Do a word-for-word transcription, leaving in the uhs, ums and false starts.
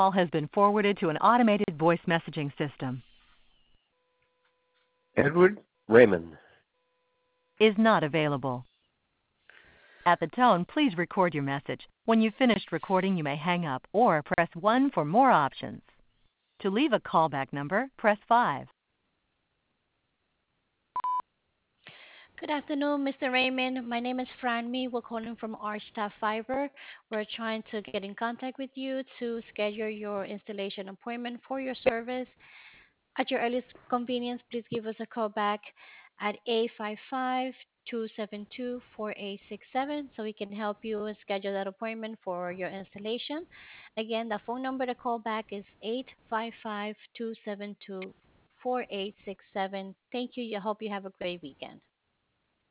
call has been forwarded to an automated voice messaging system. Edward Raymond. Is not available. At the tone, please record your message. When you've finished recording, you may hang up or press one for more options. To leave a callback number, press five. Good afternoon, Mister Raymond. My name is Franmy. We're calling from our staff fiber. We're trying to get in contact with you to schedule your installation appointment for your service. At your earliest convenience, please give us a call back at eight five five, two seven two, four eight six seven so we can help you and schedule that appointment for your installation. Again, the phone number to call back is eight five five, two seven two, four eight six seven. Thank you. I hope you have a great weekend.